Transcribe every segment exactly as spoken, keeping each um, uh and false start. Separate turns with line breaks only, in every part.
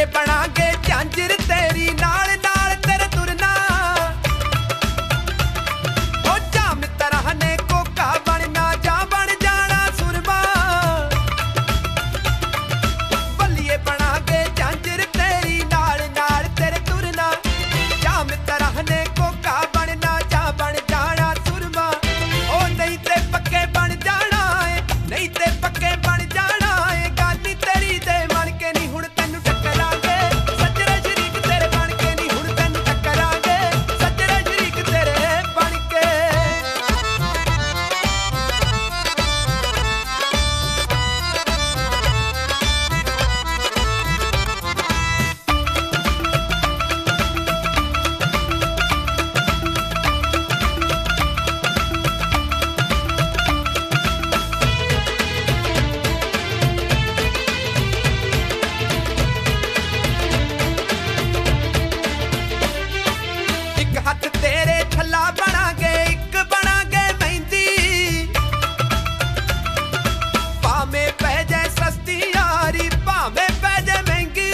ਬਣਾਂਗੇ ਝਾਂਜਰ ਤੇਰੀ ਨਾਲ ਨਾਲ ਤੇਰੇ ਤੁਰਨਾ ਉਹ ਜਾ ਮਿੱਤਰਾਂ ਨੇ ਕੋਕਾ ਬਣਨਾ ਜਾਂ ਬਣ ਜਾਣਾ ਸੁਰਮਾ ਬੱਲੀਏ ਬਣਾਂਗੇ ਝਾਂਜਰ ਤੇਰੀ ਨਾਲ ਨਾਲ ਤੇਰੇ ਤੁਰਨਾ ਜਾ ਮਿੱਤਰਾਂ ਨੇ ਕੋਕਾ ਬਣਨਾ ਜਾਂ ਬਣ ਜਾਣਾ ਸੁਰਮਾ ਉਹ ਨਹੀਂ ਤੇ ਪੱਕੇ ਬਣ ਜਾਣਾ ਏ ਨਹੀਂ ਤੇ ਪੱਕੇ ਬਣ ਜਾਣਾ ਏ ਗੱਲ ਨੀ ਤੇਰੀ ਤੇ ਮਨ ਕੇ ਨਹੀਂ ਹੁਣ ਤੈਨੂੰ ਟੱਕਰਾਂਗੇ ਸੱਜਰੇ ਸ਼ਰੀਕ ਤੇਰੇ ਬਣ ਕੇ ਨਹੀਂ ਹੁਣ ਤੈਨੂੰ ਟੱਕਰਾਂਗੇ ਸੱਜਰੇ ਸ਼ਰੀਕ ਤੇਰੇ ਬਣ ਕੇ ਇੱਕ ਹੱਥ ਤੇਰੇ ਛੱਲਾ ਬਣਾਂਗੇ ਇੱਕ ਬਣਾਂਗੇ ਮਹਿੰਦੀ ਭਾਵੇਂ ਪੈ ਜਾਏ ਸਸਤੀ ਯਾਰੀ ਭਾਵੇਂ ਪੈ ਜਾਏ ਮਹਿੰਗੀ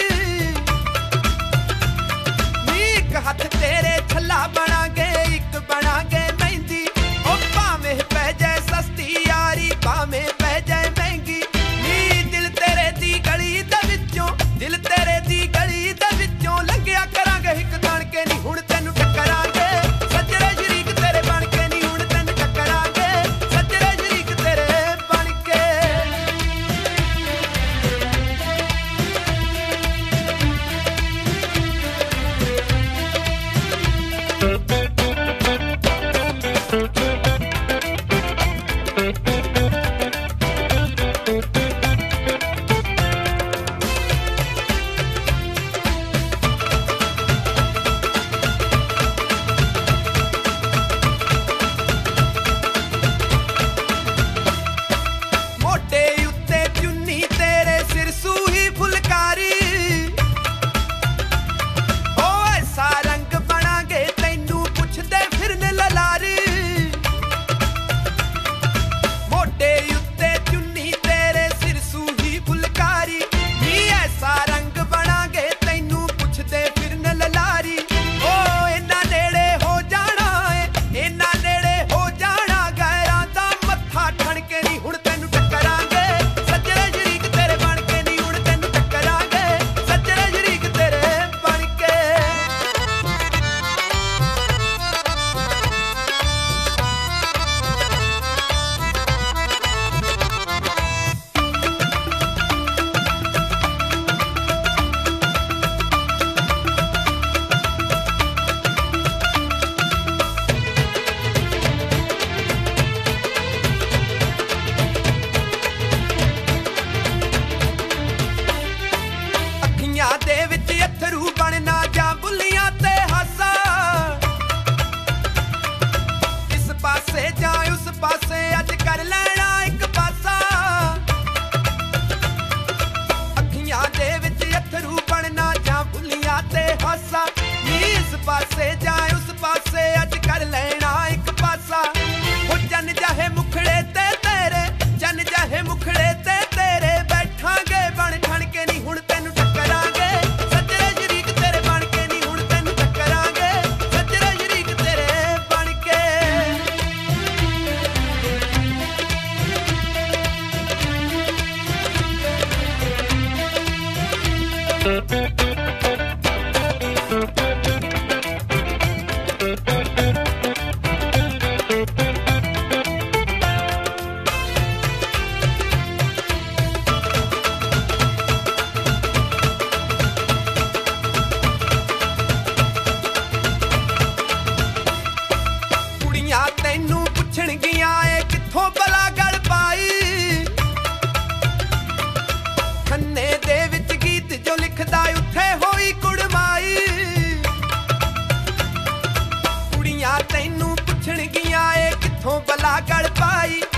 ਨੀ ਇੱਕ ਹੱਥ ਤੇਰੇ ਛੱਲਾ ਬਣਾਂਗੇ ਇੱਕ ਬਣਾਂਗੇ ਮਹਿੰਦੀ ਉਹ ਭਾਵੇਂ ਪੈ ਜਾਏ ਸਸਤੀ ਯਾਰੀ ਭਾਵੇਂ ਪੈ ਜਾਏ ਮਹਿੰਗੀ ਨੀ ਦਿਲ ਤੇਰੇ ਦੀ ਗਲੀ ਦੇ ਵਿੱਚੋਂ ਦਿਲ ਤੇਰੇ ਦੀ ਗਲੀ ਦੇ ਵਿੱਚੋਂ ਲੰਘਿਆ ਕਰਾਂਗੇ ਇੱਕ ਤਣ ਕੇ ਨਹੀਂ ਹੁਣ ਤੈਨੂੰ ਟੱਕਰਾਂਗੇ ਸੱਜਰੇ ਸ਼ਰੀਕ ਤੇਰੇ ਬਣ ਕੇ ਨਹੀਂ ਹੁਣ ਤੈਨੂੰ ਟੱਕਰਾਂਗੇ ਸੱਜਰੇ ਸ਼ਰੀਕ ਤੇਰੇ ਬਣ ਕੇ ਮੋਢੇ ਉੱਤੇ ਚੁੰਨੀ ਤੇਰੇ ਸਿਰ ਸੂਹੀ ਫੁਲਕਾਰੀ ਓ ਐਸਾ ਰੰਗ ਬਣਾਂਗੇ ਤੈਨੂੰ ਪੁੱਛਦੇ ਫਿਰਨ ਲਲਾਰੀ ਮੋਢੇ ਉੱਤੇ ਚੁੰਨੀ ਤੇਰੇ ਸਿਰ ਸੂਹੀ ਫੁਲਕਾਰੀ ਨੀ ਐਸਾ ਰੰਗ ਬਣਾਂਗੇ ਤੈਨੂੰ ਪੁੱਛਦੇ ਫਿਰਨ ਲਲਾਰੀ ਓ ਇਹਨਾਂ ਨੇੜੇ ਹੋ ਜਾਣਾ ਏ ਇਹਨਾਂ ਨੇੜੇ ਹੋ ਜਾਣਾ ਗੈਰਾਂ ਦਾ ਮੱਥਾ ਠਣ ਕੇ ਨਹੀਂ ਹੁਣ ਤੈਨੂੰ ਟੱਕਰਾਂਗੇ ਸੱਜਰੇ ਸ਼ਰੀਕ ਤੇਰੇ ਬਣ ਕੇ ਨਹੀਂ ਹੁਣ ਤੈਨੂੰ ਟੱਕਰਾਂਗੇ ਸੱਜਰੇ ਸ਼ਰੀਕ ਤੇਰੇ ਬਣ ਕੇ ਅੱਖੀਆਂ ਦੇ ਵਿੱਚ ਅੱਥਰੂ ਬਣਨਾ ਜਾਂ ਬੁੱਲੀਆਂ ਤੇ ਹਾਸਾ ਇਸ ਪਾਸੇ ਜਾਂ ਉਸ ਪਾਸੇ ਅੱਜ ਕਰ ਲੈਣਾ ਇੱਕ ਪਾਸਾ ਅੱਖੀਆਂ ਦੇ ਵਿੱਚ ਅੱਥਰੂ ਬਣਨਾ ਜਾਂ ਬੁੱਲੀਆਂ ਤੇ ਹਾਸਾ ਨੀ ਇਸ ਪਾਸੇ ਜਾਂ ਉਸ ਪਾਸੇ ਅੱਜ ਕਰ ਲੈਣਾ ਇੱਕ ਪਾਸਾ ਉਹ ਜਨ ਜਾਹੇ ਮੁਖੜੇ ਤੇ ਤੇਰੇ ਜਨ ਜਾਹੇ ਮੁਖੜੇ ਤੇ ਤੇਰੇ ਬੈਠਾਂਗੇ ਬਣ ਠਣ ਕੇ ਨਹੀਂ ਹੁਣ ਤੈਨੂੰ ਟੱਕਰਾਂਗੇ ਸੱਜਰੇ ਸ਼ਰੀਕ ਤੇਰੇ ਬਣ ਕੇ ਨਹੀਂ ਹੁਣ ਤੈਨੂੰ ਟੱਕਰਾਂਗੇ ਸੱਜਰੇ ਸ਼ਰੀਕ ਤੇਰੇ ਬਣ ਕੇ ਕੁੜੀਆਂ ਤੈਨੂੰ ਪੁੱਛਣਗੀਆਂ ਏ ਕਿੱਥੋਂ ਬਲਾ ਗਲ ਪਾਈ ਖੰਨੇ ਦੇ ਵਿੱਚ ਗੀਤ ਜੋ ਲਿਖਦਾ ਉੱਥੇ ਹੋਈ ਕੁੜਮਾਈ ਕੁੜੀਆਂ ਤੈਨੂੰ ਪੁੱਛਣਗੀਆਂ ਏ ਕਿੱਥੋਂ ਬਲਾ ਗਲ ਪਾਈ